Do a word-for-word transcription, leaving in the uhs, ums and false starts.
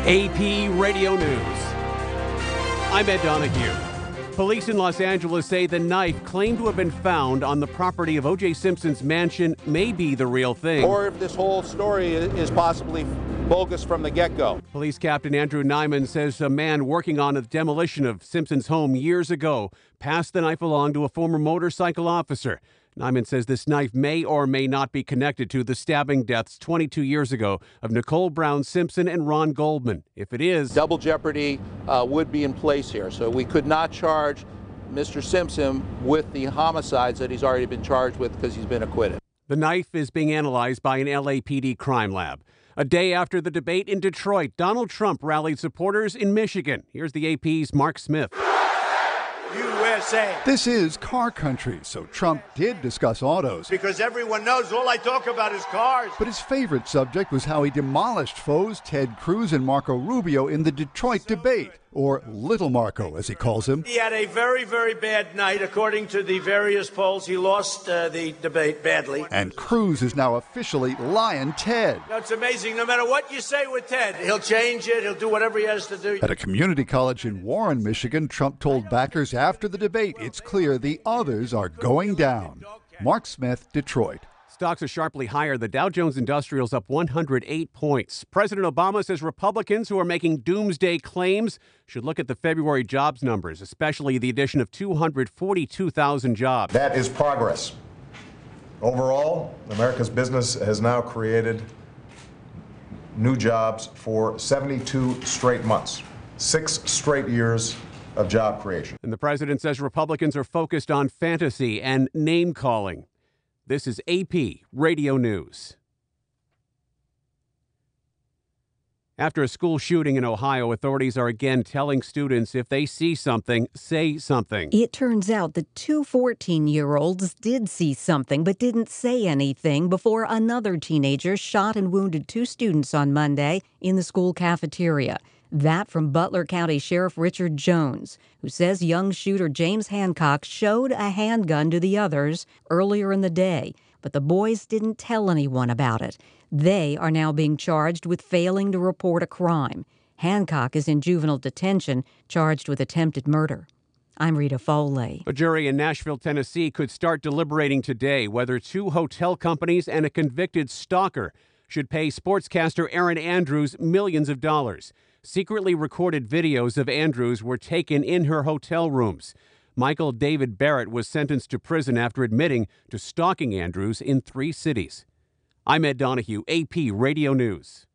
A P Radio News. I'm Ed Donahue. Police in Los Angeles say the knife claimed to have been found on the property of O J Simpson's mansion may be the real thing. Or if this whole story is possibly bogus from the get-go. Police Captain Andrew Nyman says a man working on the demolition of Simpson's home years ago passed the knife along to a former motorcycle officer. Nyman says this knife may or may not be connected to the stabbing deaths twenty-two years ago of Nicole Brown Simpson and Ron Goldman. If it is, double jeopardy uh, would be in place here. So we could not charge Mister Simpson with the homicides that he's already been charged with because he's been acquitted. The knife is being analyzed by an L A P D crime lab. A day after the debate in Detroit, Donald Trump rallied supporters in Michigan. Here's the A P's Mark Smith. U S A. This is car country, so Trump did discuss autos. Because everyone knows all I talk about is cars. But his favorite subject was how he demolished foes Ted Cruz and Marco Rubio in the Detroit debate, or Little Marco, as he calls him. He had a very, very bad night. According to the various polls, he lost uh, the debate badly. And Cruz is now officially Lion Ted. Now, it's amazing. No matter what you say with Ted, he'll change it. He'll do whatever he has to do. At a community college in Warren, Michigan, Trump told backers after the debate it's clear the others are going down. Mark Smith, Detroit. Stocks are sharply higher. The Dow Jones Industrial's up one hundred eight points. President Obama says Republicans who are making doomsday claims should look at the February jobs numbers, especially the addition of two hundred forty-two thousand jobs. That is progress. Overall, America's business has now created new jobs for seventy-two straight months, six straight years of job creation. And the president says Republicans are focused on fantasy and name-calling. This is A P Radio News. After a school shooting in Ohio, authorities are again telling students if they see something, say something. It turns out the two fourteen-year-olds did see something but didn't say anything before another teenager shot and wounded two students on Monday in the school cafeteria. That from Butler County Sheriff Richard Jones, who says young shooter James Hancock showed a handgun to the others earlier in the day, but the boys didn't tell anyone about it. They are now being charged with failing to report a crime. Hancock is in juvenile detention, charged with attempted murder. I'm Rita Foley. A jury in Nashville, Tennessee could start deliberating today whether two hotel companies and a convicted stalker should pay sportscaster Erin Andrews millions of dollars. Secretly recorded videos of Andrews were taken in her hotel rooms. Michael David Barrett was sentenced to prison after admitting to stalking Andrews in three cities. I'm Ed Donahue, A P Radio News.